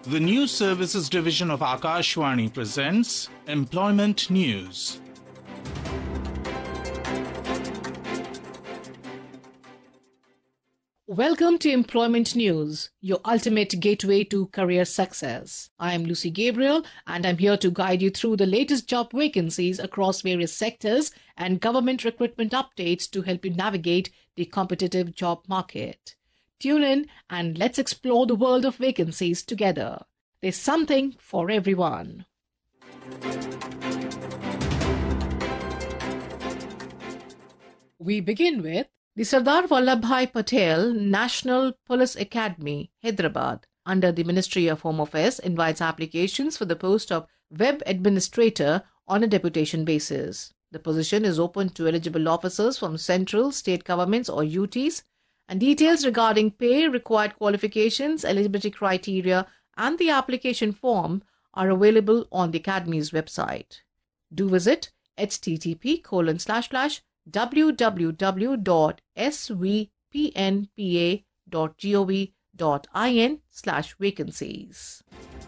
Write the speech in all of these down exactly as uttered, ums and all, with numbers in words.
The News Services Division of Akashvani presents Employment News. Welcome to Employment News, your ultimate gateway to career success. I am Lucy Gabriel and I'm here to guide you through the latest job vacancies across various sectors and government recruitment updates to help you navigate the competitive job market. Tune in and let's explore the world of vacancies together. There's something for everyone. We begin with the Sardar Vallabhbhai Patel National Police Academy, Hyderabad, under the Ministry of Home Affairs, invites applications for the post of Web Administrator on a deputation basis. The position is open to eligible officers from central, state governments or U Ts, and details regarding pay, required qualifications, eligibility criteria, and the application form are available on the Academy's website. Do visit http colon slash slash www.svpnpa.gov.in slash vacancies.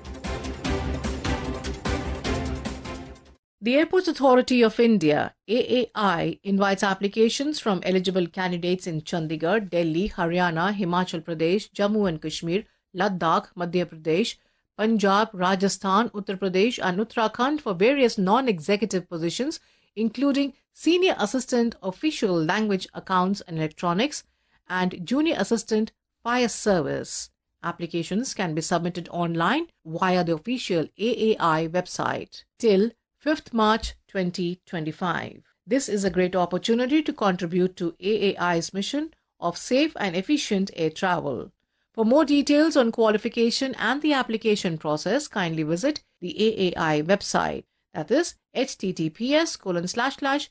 The Airports Authority of India, A A I, invites applications from eligible candidates in Chandigarh, Delhi, Haryana, Himachal Pradesh, Jammu and Kashmir, Ladakh, Madhya Pradesh, Punjab, Rajasthan, Uttar Pradesh and Uttarakhand for various non-executive positions, including Senior Assistant Official Language Accounts and Electronics and Junior Assistant Fire Service. Applications can be submitted online via the official A A I website till fifth March twenty twenty-five. This is a great opportunity to contribute to A A I's mission of safe and efficient air travel. For more details on qualification and the application process, kindly visit the A A I website. That is https colon slash slash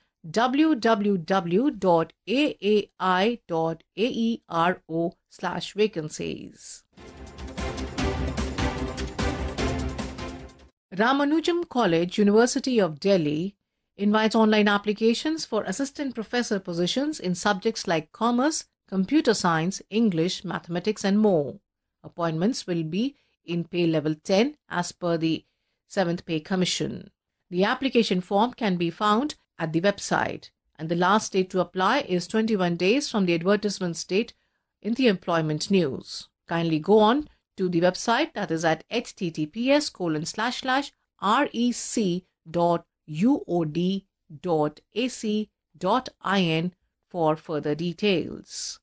www.aai.aero slash vacancies. Ramanujam College, University of Delhi, invites online applications for assistant professor positions in subjects like commerce, computer science, English, mathematics and more. Appointments will be in pay level ten as per the seventh Pay Commission. The application form can be found at the website, and the last date to apply is twenty-one days from the advertisement date in the Employment News. Kindly go on to the website, that is at https colon slash slash rec.uod.ac.in for further details.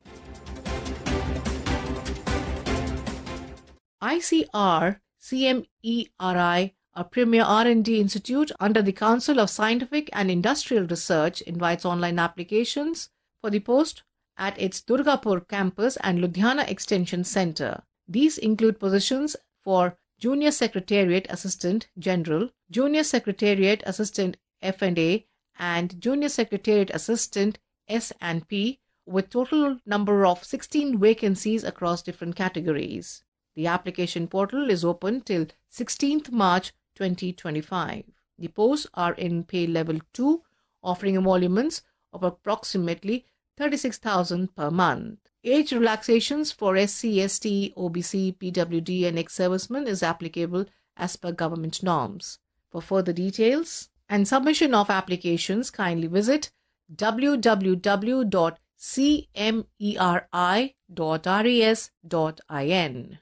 I C R C M E R I, a premier R and D institute under the Council of Scientific and Industrial Research, invites online applications for the post at its Durgapur campus and Ludhiana Extension Center. These include positions for Junior Secretariat Assistant General, Junior Secretariat Assistant F and A, and Junior Secretariat Assistant S and P, with total number of sixteen vacancies across different categories. The application portal is open till sixteenth March twenty twenty-five. The posts are in pay level two, offering emoluments of approximately thirty-six thousand per month. Age relaxations for S C, S T, O B C, P W D and ex-servicemen is applicable as per government norms. For further details and submission of applications, kindly visit w w w dot c m e r i dot res dot in.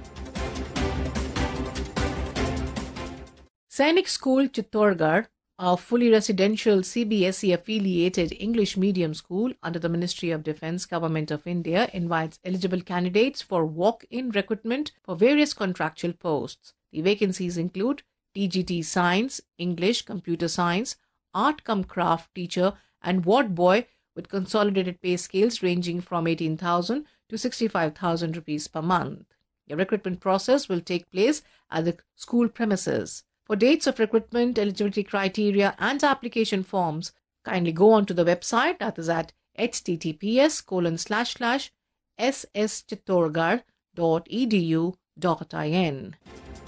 Sainik School, Chittorgarh, a fully residential C B S E affiliated English medium school under the Ministry of Defence, Government of India, invites eligible candidates for walk-in recruitment for various contractual posts. The vacancies include T G T Science, English, Computer Science, Art cum Craft teacher and ward boy, with consolidated pay scales ranging from eighteen thousand to sixty-five thousand rupees per month. The recruitment process will take place at the school premises. For dates of recruitment, eligibility criteria and application forms, kindly go on to the website, that is at https colon slash slash sschittorgarh.edu.in.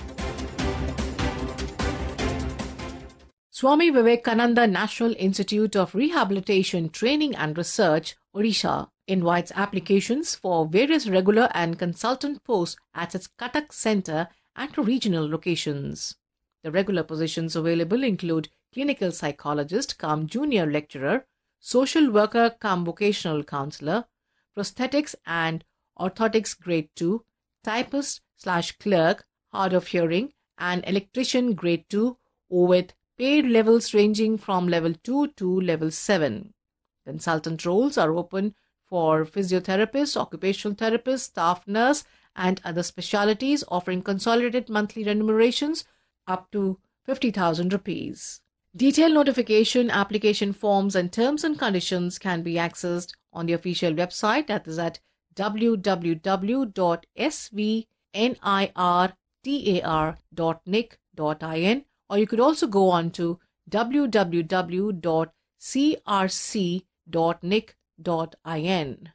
Swami Vivekananda National Institute of Rehabilitation, Training and Research, Odisha, invites applications for various regular and consultant posts at its Cuttack Centre and to regional locations. The regular positions available include clinical psychologist cum junior lecturer, social worker cum vocational counselor, prosthetics and orthotics grade two, typist slash clerk, hard of hearing, and electrician grade two, with paid levels ranging from level two to level seven. Consultant roles are open for physiotherapists, occupational therapists, staff nurse, and other specialities, offering consolidated monthly remunerations up to fifty thousand rupees. Detailed notification, application forms, and terms and conditions can be accessed on the official website, that is at w w w dot s v n i r t a r dot n i c dot i n, or you could also go on to w w w dot c r c dot n i c dot i n.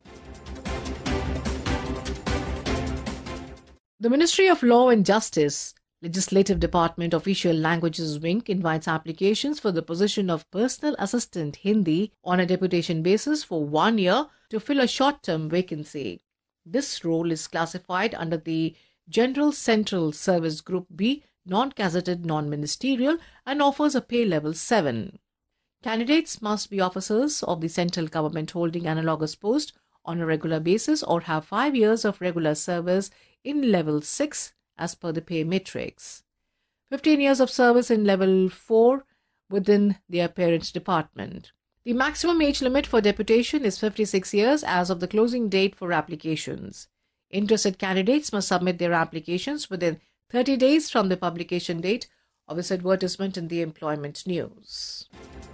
The Ministry of Law and Justice, Legislative Department Official Languages Wing invites applications for the position of Personal Assistant Hindi on a deputation basis for one year to fill a short-term vacancy. This role is classified under the General Central Service Group B, non-gazetted, non-ministerial, and offers a pay level seven. Candidates must be officers of the central government holding analogous post on a regular basis or have five years of regular service in level six as per the pay matrix, fifteen years of service in level four within their parent department. The maximum age limit for deputation is fifty-six years as of the closing date for applications. Interested candidates must submit their applications within thirty days from the publication date of this advertisement in the Employment News.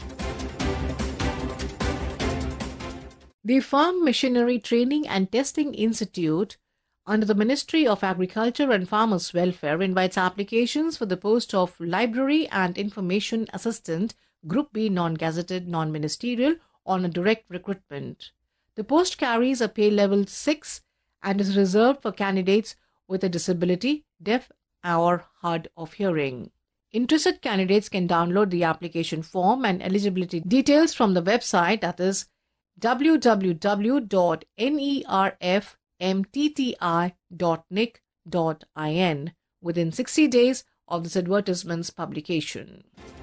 The Farm Machinery Training and Testing Institute under the Ministry of Agriculture and Farmers' Welfare invites applications for the post of Library and Information Assistant, Group B, non-gazetted, non-ministerial, on a direct recruitment. The post carries a pay level six and is reserved for candidates with a disability, deaf or hard of hearing. Interested candidates can download the application form and eligibility details from the website, that is w w w dot nerf m t t i dot n i c dot i n within sixty days of this advertisement's publication.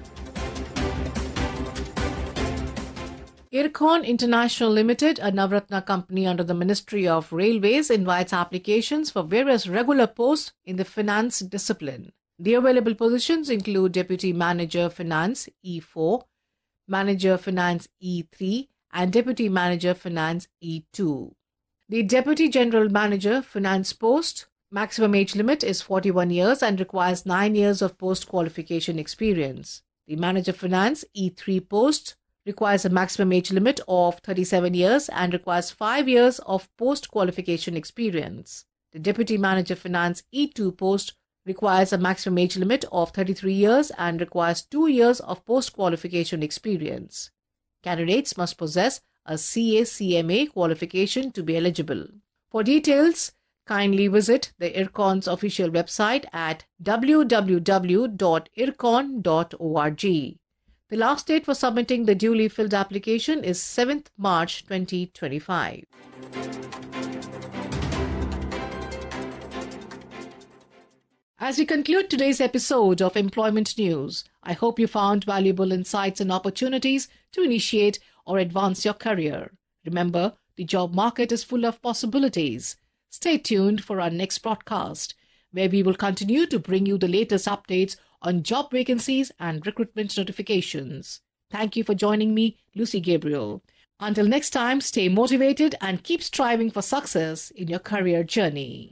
Ircon International Limited, a Navratna company under the Ministry of Railways, invites applications for various regular posts in the finance discipline. The available positions include Deputy Manager Finance E four, Manager Finance E three, and Deputy Manager Finance E two. The Deputy General Manager Finance post maximum age limit is forty-one years and requires nine years of post-qualification experience. The Manager Finance E three post requires a maximum age limit of thirty-seven years and requires five years of post-qualification experience. The Deputy Manager Finance E two post requires a maximum age limit of thirty-three years and requires two years of post-qualification experience. Candidates must possess a C A C M A qualification to be eligible. For details, kindly visit the IRCON's official website at w w w dot ircon dot org. The last date for submitting the duly filled application is seventh March twenty twenty-five. As we conclude today's episode of Employment News, I hope you found valuable insights and opportunities to initiate or advance your career. Remember, the job market is full of possibilities. Stay tuned for our next broadcast, where we will continue to bring you the latest updates on job vacancies and recruitment notifications. Thank you for joining me, Lucy Gabriel. Until next time, stay motivated and keep striving for success in your career journey.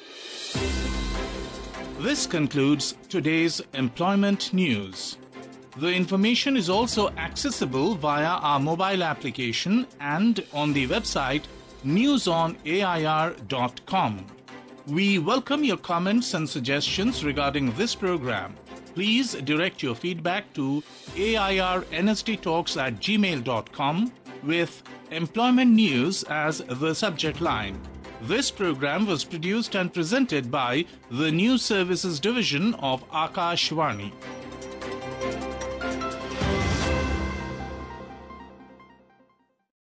This concludes today's Employment News. The information is also accessible via our mobile application and on the website news on a i r dot com. We welcome your comments and suggestions regarding this program. Please direct your feedback to airnsttalks at gmail dot com with Employment News as the subject line. This program was produced and presented by the News Services Division of Akashvani.